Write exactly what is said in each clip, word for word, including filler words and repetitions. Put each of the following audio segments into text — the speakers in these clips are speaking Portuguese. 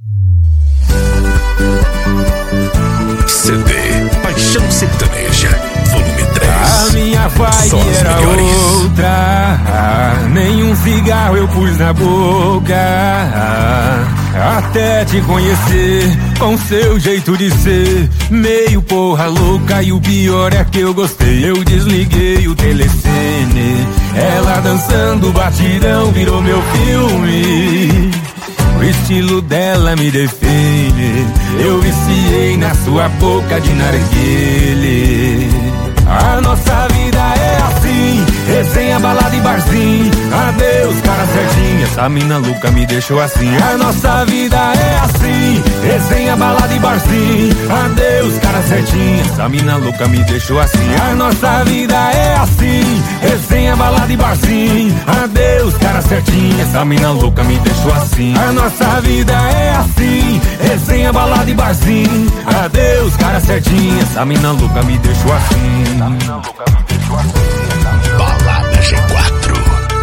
C D Paixão Sertaneja, volume três. A minha vibe era outra, nenhum cigarro eu pus na boca, até te conhecer, com seu jeito de ser, meio porra louca. E o pior é que eu gostei. Eu desliguei o telecine, ela dançando batidão virou meu filme. O estilo dela me define, eu viciei na sua boca de narguilé. A nossa vida é assim, resenha, balada e barzinho. Adeus, cara certinha, essa mina louca me deixou assim. A nossa vida é assim, resenha, balada e barzinho. Adeus, cara certinha, essa mina louca me deixou assim. A nossa vida é assim, resenha, balada e barzinho. Adeus, cara certinha, essa mina louca me deixou assim. A nossa vida é assim, resenha, balada e barzinho. Adeus, cara certinha, essa mina louca me deixou assim. Balada G quatro.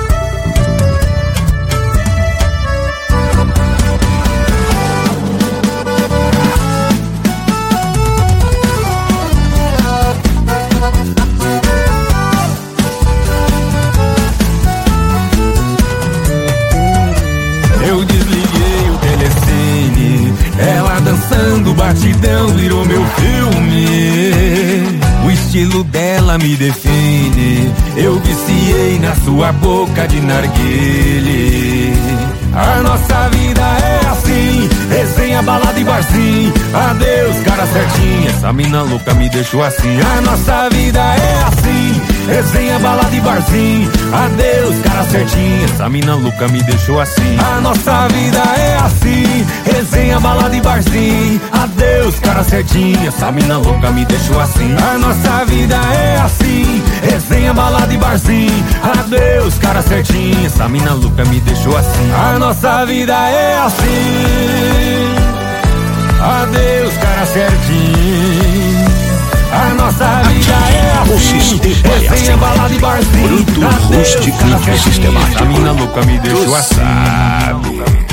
Eu desliguei o telecine, ela dançando batidão virou meu filme. O estilo dela me define, eu viciei na sua boca de narguilé. A nossa vida é assim, resenha, balada e barzinho. Adeus, cara certinha, essa mina louca me deixou assim. A nossa vida é assim, resenha, balada e barzinho. Adeus, cara certinha, essa mina louca me deixou assim. A nossa vida é assim, resenha, balada e barzinho. Adeus, cara certinha, essa mina louca me deixou assim. A nossa vida é assim, resenha, balada e barzinho. Adeus, cara certinha, essa mina louca me deixou assim. A nossa vida é assim, adeus, cara certinho. A nossa vida é assim, resenha, balada e barzinho. Bruto, rústico e sistemático. Essa mina louca me deixou assim.